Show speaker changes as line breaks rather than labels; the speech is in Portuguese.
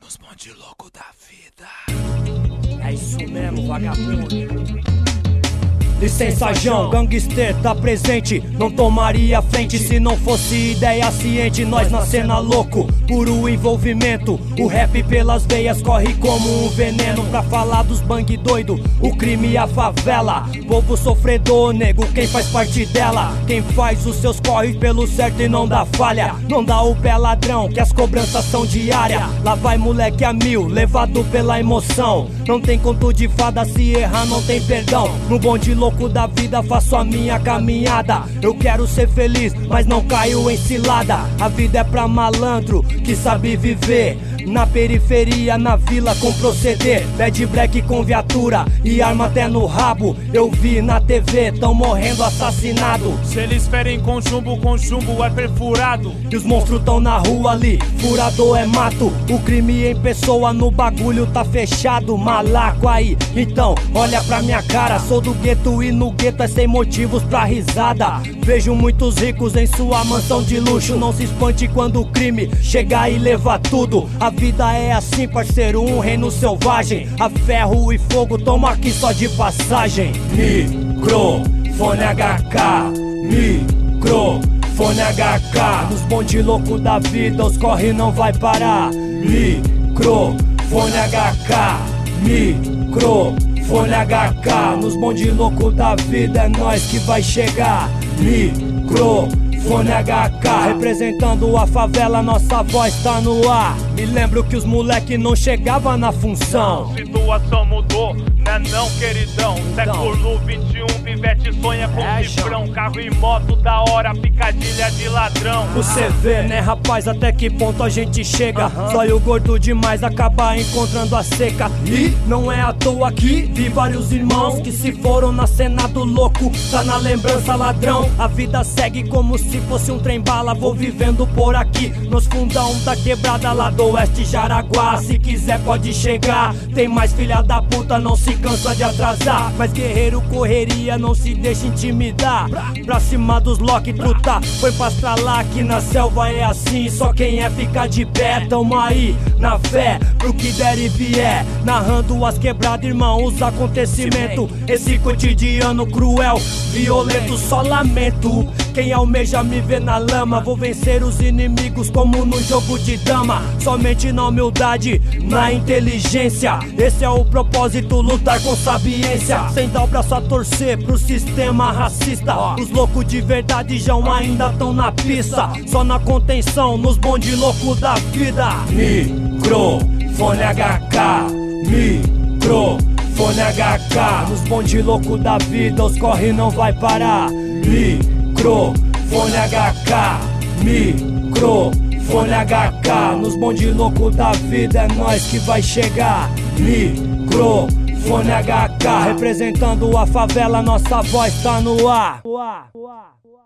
Nos bonde louco da vida.
É isso mesmo, vagabundo. Licença, João, gangster tá presente. Não tomaria frente se não fosse ideia ciente. Nós na cena louco, puro envolvimento. O rap pelas veias corre como um veneno. Pra falar dos bang doido, o crime e a favela. Povo sofredor, nego, quem faz parte dela. Quem faz os seus corres pelo certo e não dá falha. Não dá o pé ladrão, que as cobranças são diárias. Lá vai moleque a mil, levado pela emoção. Não tem conto de fada, se errar não tem perdão. No bonde louco da vida faço a minha caminhada. Eu quero ser feliz, mas não caio em cilada. A vida é pra malandro que sabe viver. Na periferia, na vila com proceder. Bad black com viatura e arma até no rabo. Eu vi na TV, tão morrendo assassinado.
Se eles ferem com chumbo é perfurado.
E os monstros tão na rua ali, furador é mato. O crime em pessoa no bagulho tá fechado. Malaco aí, então olha pra minha cara. Sou do gueto e no gueto é sem motivos pra risada. Vejo muitos ricos em sua mansão de luxo. Não se espante quando o crime chegar e levar tudo. A vida é assim, parceiro, um reino selvagem. A ferro e fogo, toma aqui só de passagem. Microfone HK, microfone HK. Nos bonde louco da vida, os corre não vai parar. Microfone HK, microfone HK. Nos bonde louco da vida é nós que vai chegar. Microfone HK, representando a favela, nossa voz tá no ar. Me lembro que os moleque não chegava na função.
Situação mudou, né não, queridão? Século 21, Pivete sonha com cifrão. Carro e moto da hora, picadilha de ladrão.
Você vê, né rapaz, até que ponto a gente chega. Zóio gordo demais, acaba encontrando a seca. E não é à toa que vi vários irmãos que se foram na cena do louco. Tá na lembrança ladrão. A vida segue como se fosse um trem-bala. Vou vivendo por aqui, nos fundão da quebrada lá do oeste Jaraguá. Se quiser pode chegar, tem mais filha da puta, não se cansa de atrasar. Mas guerreiro correria, não se deixa intimidar. Pra cima dos lock, truta, foi pra estralar. Aqui na selva é assim, só quem é fica de pé. Tamo aí, na fé, pro que der e vier. Narrando as quebradas, irmão, os acontecimentos. Esse cotidiano cruel, violento, só lamento. Quem almeja me ver na lama, vou vencer os inimigos como no jogo de dama. Somente na humildade, na inteligência. Esse é o propósito, lutar com sabiência. Sem dar o braço a torcer pro sistema racista. Os loucos de verdade já ainda tão na pista. Só na contenção, nos bonde louco da vida. Microfone HK, microfone HK. Nos bonde louco da vida, os corre não vai parar. Microfone HK, microfone HK. Nos bonde louco da vida é nós que vai chegar. Microfone HK, representando a favela, nossa voz tá no ar.